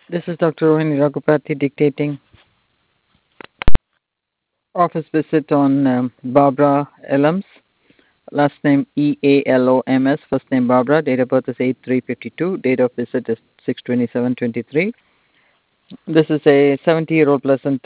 This is Dr. Rohini Raghupati dictating office visit on Barbara Elams, last name Ealoms, first name Barbara, date of birth is 8/3/52, date of visit is 6/27/23. This is a 70-year-old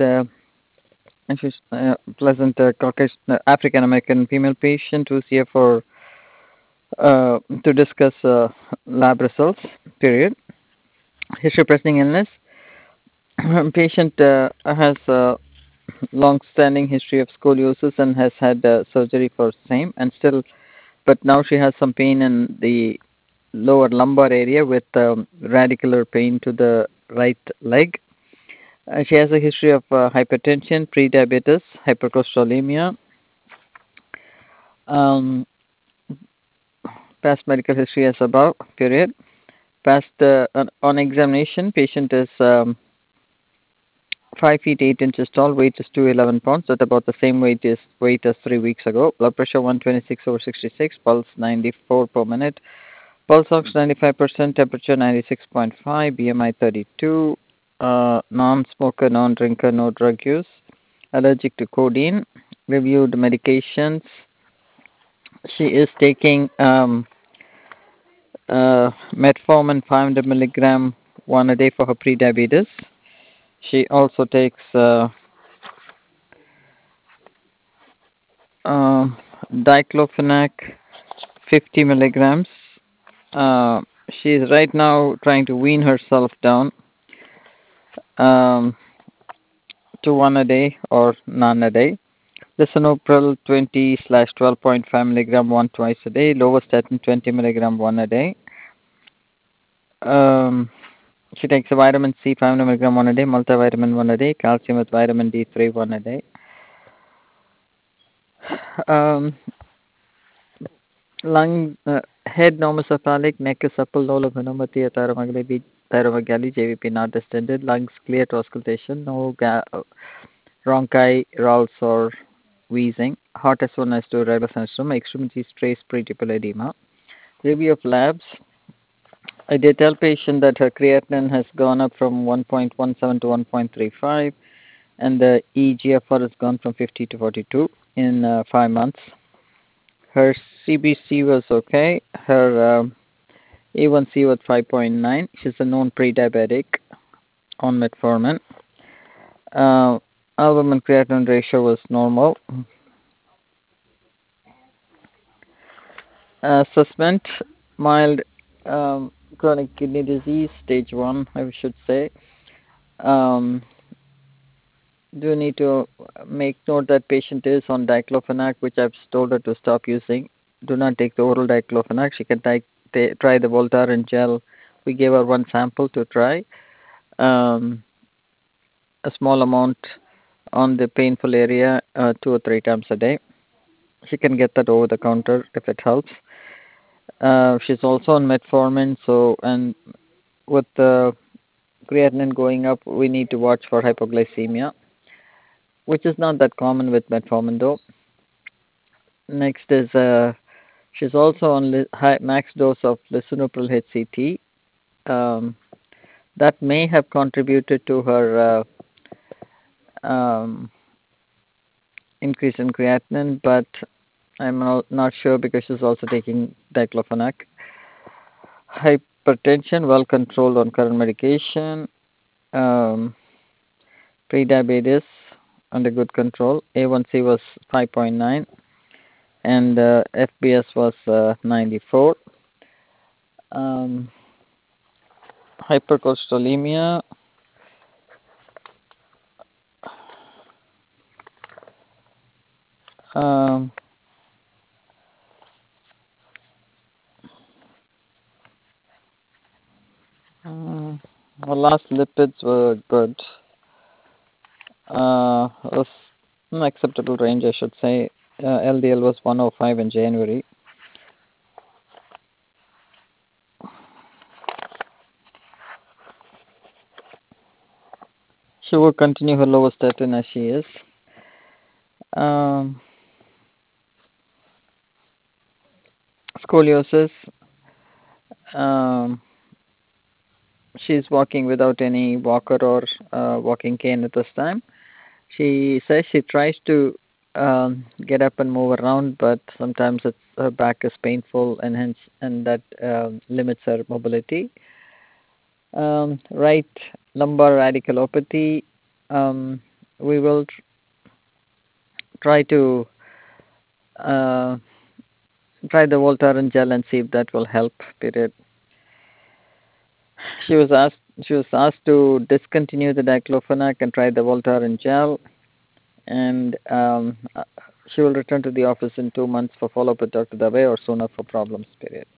pleasant Caucasian African American female patient who's here for to discuss lab results. Period. History of presenting illness. Patient has long-standing history of scoliosis and has had surgery for same, and still, but now she has some pain in the lower lumbar area with radicular pain to the right leg. She has a history of hypertension, prediabetes, hypercholesterolemia. Um, Past medical history as above. Period. Past on examination, patient is 5 feet 8 inches tall, weight is 211 pounds, at about the same weight as 3 weeks ago. Blood pressure 126/66, pulse 94 per minute, pulse ox 95%, temperature 96.5, BMI 32, non-smoker, non-drinker, no drug use, allergic to codeine, reviewed medications. She is taking metformin 500 milligram one a day for her prediabetes. She also takes uh, diclofenac 50 milligrams. Uh, she is right now trying to wean herself down um, to one a day or none a day. Lisinopril 20/12.5 milligram one twice a day. Lovastatin 20 milligram one a day. Um, she takes a vitamin C 500 milligram one a day, multivitamin one a day, calcium with vitamin D3 one a day. Um, Head normocephalic, neck is supple, low lobinometry, thyromegaly, JVP not distended, lungs clear to auscultation, no bronchi, rales or wheezing, heart S1, S2, rebel syndrome, extremities trace pretipal edema. Review of labs. I did tell patient that her creatinine has gone up from 1.17 to 1.35, and the eGFR has gone from 50 to 42 in 5 months. Her CBC was okay. Her A1C was 5.9. She's a known pre-diabetic on metformin. Albumin creatinine ratio was normal. Suspect mild chronic kidney disease, stage 1, I should say. Um, do need to make note that patient is on diclofenac, which I've told her to stop using. Do not take the oral diclofenac. She can try the Voltaren gel. We gave her one sample to try. Um, a small amount on the painful area 2 or 3 times a day. She can get that over the counter if it helps. She's also on metformin, so and with the creatinine going up, we need to watch for hypoglycemia, which is not that common with metformin though. Next is she's also on high max dose of lisinopril HCT. Um, that may have contributed to her increase in creatinine, but I'm not sure because she's also taking diclofenac. Hypertension, well controlled on current medication. Um, Prediabetes, under good control. A1C was 5.9 and FBS was 94. Um, Hypercholesterolemia. Um, Her last lipids were good. Was an acceptable range, I should say. LDL was 105 in January. She will continue her lovastatin as she is. Um, Scoliosis. Um, She's walking without any walker or walking cane at this time. She says she tries to get up and move around, but sometimes her back is painful, and that limits her mobility. Right lumbar radiculopathy. Um, we will try to uh, try the Voltaren gel and see if that will help. Period. She was asked to discontinue the diclofenac and try the Voltaren gel, and she will return to the office in 2 months for follow-up with Dr. Dave or sooner for problems. Period.